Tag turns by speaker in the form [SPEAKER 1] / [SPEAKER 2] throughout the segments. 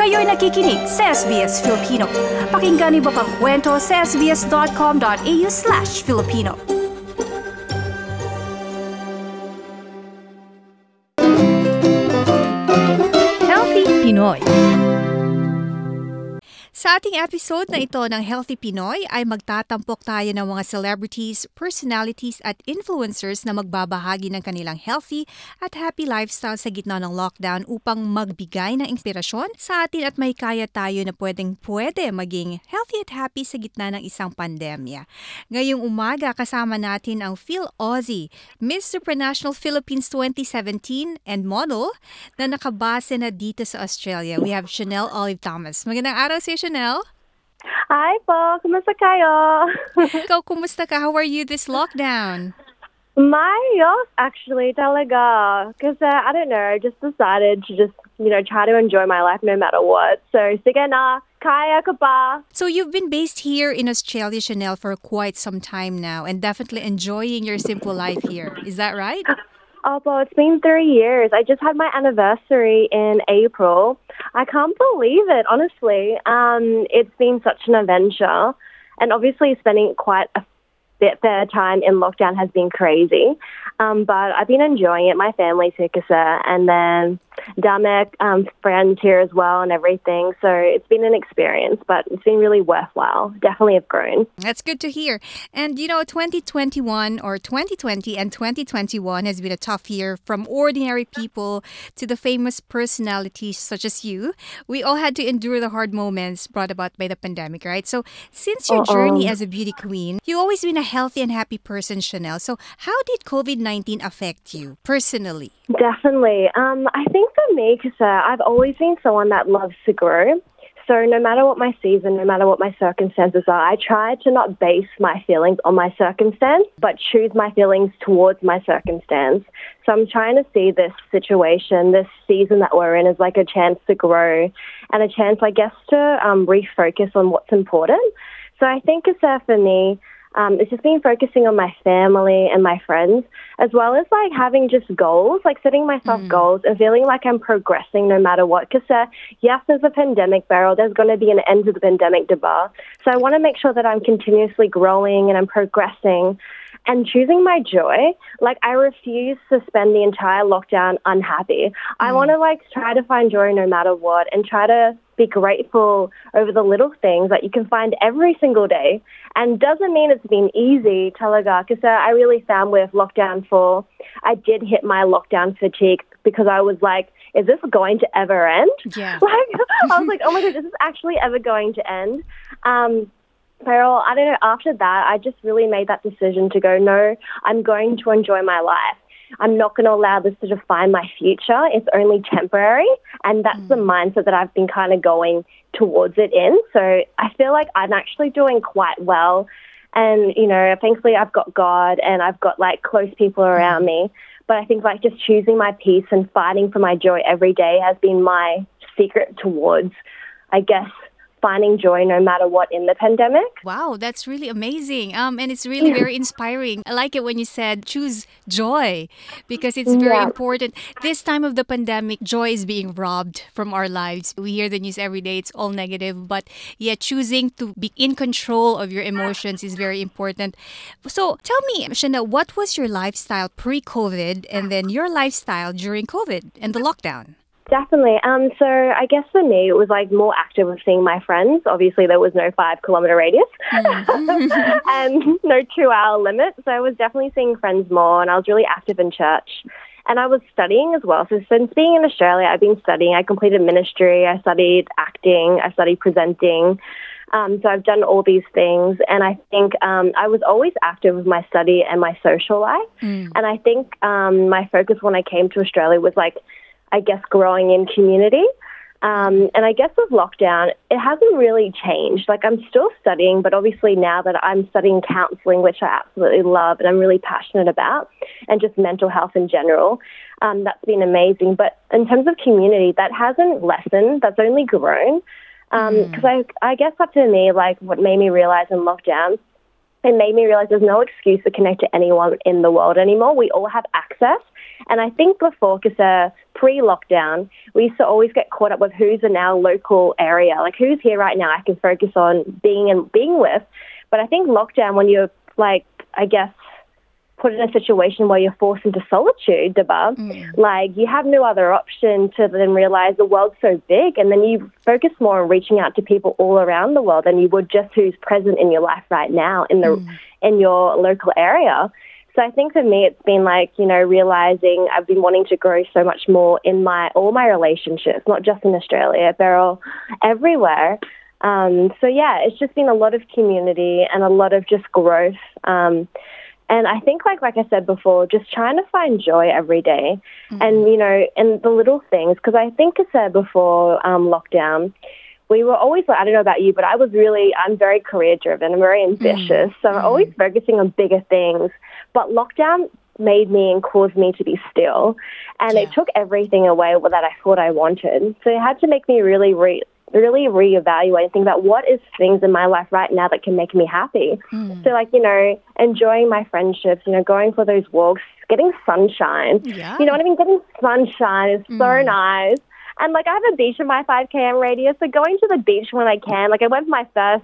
[SPEAKER 1] Kayo'y nakikinig sa SBS Filipino. Pakinggan niyo pa ang kwento sa sbs.com.au/Filipino. Healthy Pinoy. Sa ating episode na ito ng Healthy Pinoy ay magtatampok tayo ng mga celebrities, personalities at influencers na magbabahagi ng kanilang healthy at happy lifestyle sa gitna ng lockdown upang magbigay ng inspirasyon sa atin at may kaya tayo na pwede maging healthy at happy sa gitna ng isang pandemya. Ngayong umaga kasama natin ang Phil Ozzie, Miss Supranational Philippines 2017 and model na nakabase na dito sa Australia. We have Chanel Olive Thomas. Magandang araw sa Chanel.
[SPEAKER 2] Hi po, kumusta kayo?
[SPEAKER 1] Ikaw, kumusta ka? How are you this lockdown?
[SPEAKER 2] Mayos, actually, talaga. Because, I don't know, just decided to try to enjoy my life no matter what. So, sige na, kaya ka pa.
[SPEAKER 1] So, you've been based here in Australia, Chanel, for quite some time now and definitely enjoying your simple life here. Is that right?
[SPEAKER 2] Well, it's been 3 years. I just had my anniversary in April. I can't believe it, honestly. It's been such an adventure. And obviously spending quite a bit their time in lockdown has been crazy. But I've been enjoying it. My family's here, and then Damek, friends here as well and everything. So it's been an experience, but it's been really worthwhile. Definitely have grown.
[SPEAKER 1] That's good to hear. And, 2021 or 2020 and 2021 has been a tough year from ordinary people to the famous personalities such as you. We all had to endure the hard moments brought about by the pandemic, right? So since your journey as a beauty queen, you've always been a healthy and happy person, Chanel. So how did COVID-19 affect you personally?
[SPEAKER 2] Definitely. I think for me, because I've always been someone that loves to grow. So no matter what my season, no matter what my circumstances are, I try to not base my feelings on my circumstance, but choose my feelings towards my circumstance. So I'm trying to see this situation, this season that we're in, as like a chance to grow and a chance, I guess, to refocus on what's important. So I think for me, it's just been focusing on my family and my friends, as well as like having just goals, like setting myself goals and feeling like I'm progressing no matter what. Because yes, there's a pandemic, Beryl. There's going to be an end to the pandemic, Deba. So I want to make sure that I'm continuously growing and I'm progressing and choosing my joy. Like, I refuse to spend the entire lockdown unhappy. I want to try to find joy no matter what and try to be grateful over the little things that you can find every single day. And doesn't mean it's been easy, talaga, because I really found with lockdown 4, I did hit my lockdown fatigue because I was like, is this going to ever end?
[SPEAKER 1] Yeah.
[SPEAKER 2] I was like, oh my God, is this actually ever going to end? Beryl, I don't know, after that, I just really made that decision to go, no, I'm going to enjoy my life. I'm not going to allow this to define my future. It's only temporary. And that's the mindset that I've been kind of going towards it in. So I feel like I'm actually doing quite well. And, thankfully I've got God and I've got close people around me. But I think just choosing my peace and fighting for my joy every day has been my secret towards, I guess, finding joy no matter what in the pandemic.
[SPEAKER 1] Wow, that's really amazing. And it's really very inspiring. I like it when you said choose joy because it's very important. This time of the pandemic, joy is being robbed from our lives. We hear the news every day. It's all negative. But yet choosing to be in control of your emotions is very important. So tell me, Chanel, what was your lifestyle pre-COVID and then your lifestyle during COVID and the lockdown?
[SPEAKER 2] Definitely. So I guess for me, it was more active with seeing my friends. Obviously, there was no 5-kilometer radius and no 2-hour limit. So I was definitely seeing friends more and I was really active in church. And I was studying as well. So since being in Australia, I've been studying. I completed ministry. I studied acting. I studied presenting. So I've done all these things. And I think I was always active with my study and my social life. And I think my focus when I came to Australia was I guess, growing in community. And I guess with lockdown, it hasn't really changed. I'm still studying, but obviously now that I'm studying counselling, which I absolutely love and I'm really passionate about, and just mental health in general, that's been amazing. But in terms of community, that hasn't lessened. That's only grown. Because I guess that to me, what made me realize in lockdown, it made me realize there's no excuse to connect to anyone in the world anymore. We all have access. And I think before, because pre-lockdown, we used to always get caught up with who's in our local area, like who's here right now I can focus on being with. But I think lockdown, when you're like, I guess, put in a situation where you're forced into solitude, like you have no other option to then realize the world's so big, and then you focus more on reaching out to people all around the world than you would just who's present in your life right now in your local area. So I think for me, it's been like, realizing I've been wanting to grow so much more in all my relationships, not just in Australia, but everywhere. So yeah, it's just been a lot of community and a lot of just growth. And I think, like I said before, just trying to find joy every day and, in the little things. Because I think I said before lockdown, we were always, I don't know about you, but I'm very career-driven. I'm very ambitious. So I'm always focusing on bigger things. But lockdown made me and caused me to be still. And it took everything away that I thought I wanted. So it had to make me really reevaluate and think about what is things in my life right now that can make me happy. So like, enjoying my friendships, going for those walks, getting sunshine.
[SPEAKER 1] Yeah.
[SPEAKER 2] You know what I mean? Getting sunshine is so nice. And like I have a beach in my 5 km radius, so going to the beach when I can. Like I went for my first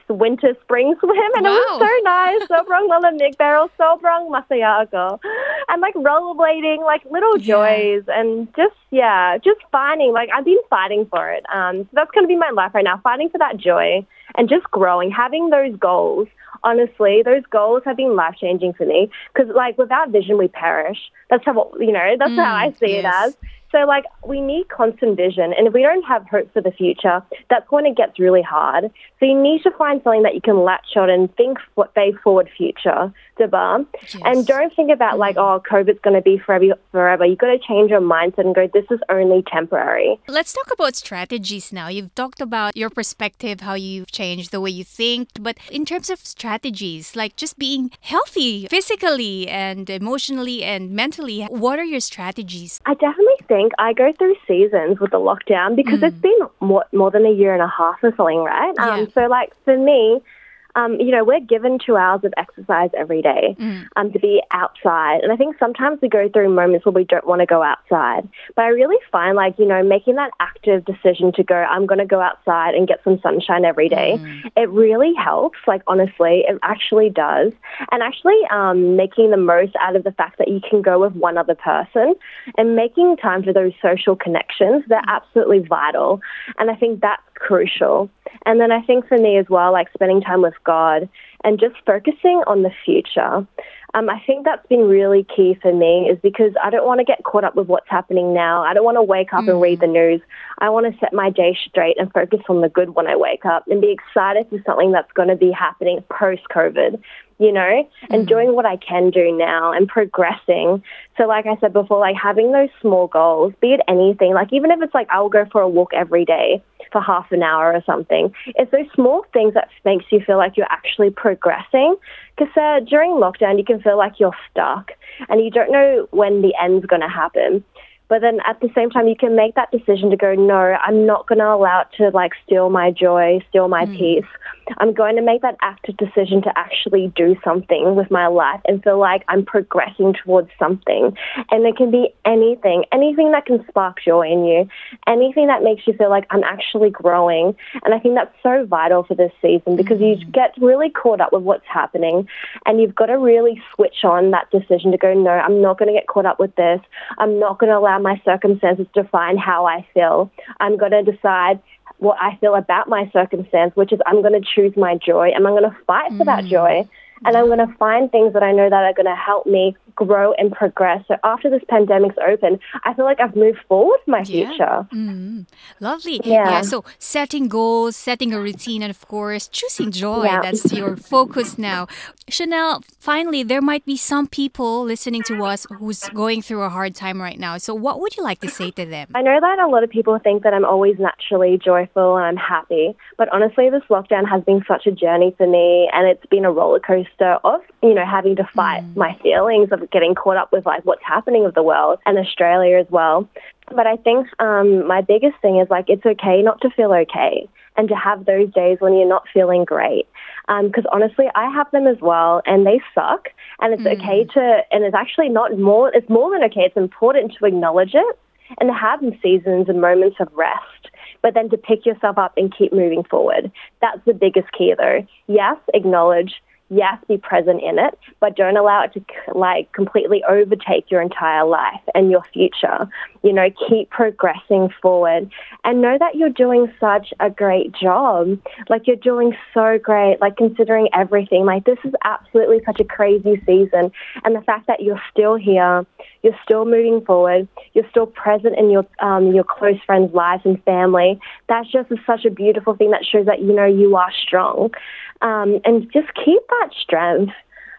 [SPEAKER 2] spring swim, and it was so nice. Sobrang lalamig, pero sobrang masaya ako. And like rollerblading, like little joys, and just finding, like I've been fighting for it. So that's going to be my life right now, fighting for that joy and just growing, having those goals. Honestly, those goals have been life-changing for me because like without vision, we perish. That's how, that's how I see it as. So, like, we need constant vision. And if we don't have hope for the future, that's when it gets really hard. So you need to find something that you can latch on and think way forward future, diba?
[SPEAKER 1] Yes.
[SPEAKER 2] And don't think about, like, COVID's going to be forever. You've got to change your mindset and go, this is only temporary.
[SPEAKER 1] Let's talk about strategies now. You've talked about your perspective, how you've changed the way you think. But in terms of strategies, like just being healthy physically and emotionally and mentally, what are your strategies?
[SPEAKER 2] I definitely think I go through seasons with the lockdown because it's been more than a year and a half or something, right? So, like, for me, we're given 2 hours of exercise every day to be outside. And I think sometimes we go through moments where we don't want to go outside. But I really find, like, making that active decision to go, I'm going to go outside and get some sunshine every day, it really helps. Like, honestly, it actually does. And actually making the most out of the fact that you can go with one other person and making time for those social connections, they're absolutely vital. And I think that's crucial. And then I think for me as well, like spending time with God and just focusing on the future. I think that's been really key for me is because I don't want to get caught up with what's happening now. I don't want to wake up and read the news. I want to set my day straight and focus on the good when I wake up and be excited for something that's going to be happening post-COVID, and doing what I can do now and progressing. So like I said before, like having those small goals, be it anything, like even if it's like I'll go for a walk every day for half an hour or something, it's those small things that makes you feel like you're actually progressing. Because during lockdown, you can feel like you're stuck and you don't know when the end's going to happen. But then at the same time, you can make that decision to go, no, I'm not going to allow it to like steal my joy, steal my peace. I'm going to make that active decision to actually do something with my life and feel like I'm progressing towards something. And it can be anything that can spark joy in you, anything that makes you feel like I'm actually growing. And I think that's so vital for this season because you get really caught up with what's happening and you've got to really switch on that decision to go, no, I'm not going to get caught up with this. I'm not going to allow my circumstances to define how I feel. I'm going to decide what I feel about my circumstance, which is I'm going to choose my joy and I'm going to fight for that joy. And I'm going to find things that I know that are going to help me grow and progress. So after this pandemic's open, I feel like I've moved forward with my future.
[SPEAKER 1] Lovely.
[SPEAKER 2] Yeah.
[SPEAKER 1] So setting goals, setting a routine, and of course, choosing joy. That's your focus now. Chanel, finally, there might be some people listening to us who's going through a hard time right now. So what would you like to say to them?
[SPEAKER 2] I know that a lot of people think that I'm always naturally joyful and I'm happy. But honestly, this lockdown has been such a journey for me. And it's been a roller coaster of, having to fight my feelings of getting caught up with like what's happening with the world and Australia as well. But I think my biggest thing is like it's okay not to feel okay and to have those days when you're not feeling great. Because honestly, I have them as well, and they suck. And it's okay to, and it's actually not more, it's more than okay. It's important to acknowledge it and to have seasons and moments of rest, but then to pick yourself up and keep moving forward. That's the biggest key, though. Yes, acknowledge. Yes, be present in it, but don't allow it to completely overtake your entire life and your future. Keep progressing forward and know that you're doing such a great job. You're doing so great, considering everything. This is absolutely such a crazy season. And the fact that you're still here, you're still moving forward, you're still present in your close friends' lives and family, that's just such a beautiful thing that shows that, you are strong. And just keep that strength.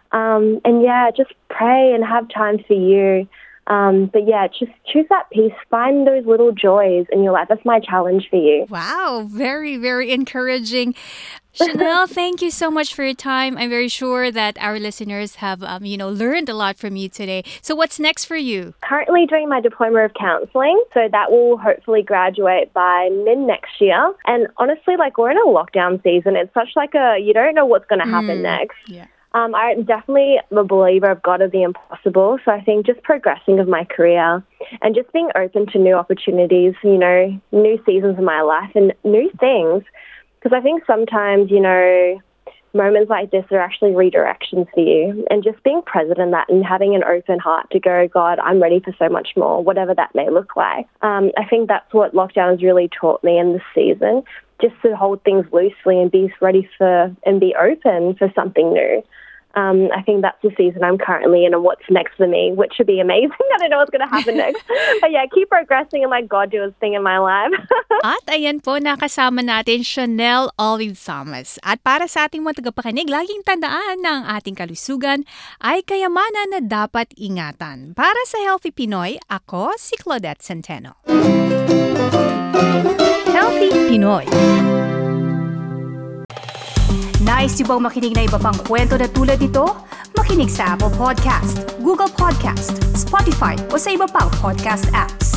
[SPEAKER 2] Just pray and have time for you. Just choose that peace. Find those little joys in your life. That's my challenge for you.
[SPEAKER 1] Wow, very, very encouraging. Chanel, thank you so much for your time. I'm very sure that our listeners have, learned a lot from you today. So what's next for you?
[SPEAKER 2] Currently doing my diploma of counselling. So that will hopefully graduate by mid-next year. And honestly, we're in a lockdown season. It's such you don't know what's going to happen next.
[SPEAKER 1] Yeah.
[SPEAKER 2] I'm definitely a believer of God of the impossible. So I think just progressing of my career and just being open to new opportunities, new seasons of my life and new things. Because I think sometimes, moments like this are actually redirections for you. And just being present in that and having an open heart to go, God, I'm ready for so much more, whatever that may look like. I think that's what lockdown has really taught me in this season, just to hold things loosely and be ready and be open for something new. I think that's the season I'm currently in and what's next for me, which should be amazing. I don't know what's going to happen next. But keep progressing and let God do his thing in my life.
[SPEAKER 1] At ayan po, nakasama natin Chanel Olive Thomas. At para sa ating mga tagapakinig, laging tandaan na ang ating kalusugan ay kayamanan na dapat ingatan. Para sa Healthy Pinoy, ako si Claudette Centeno. Healthy Pinoy. Nice yung bang makinig na iba pang kwento na tulad ito? Makinig sa Apple Podcast, Google Podcast, Spotify o sa iba pang podcast apps.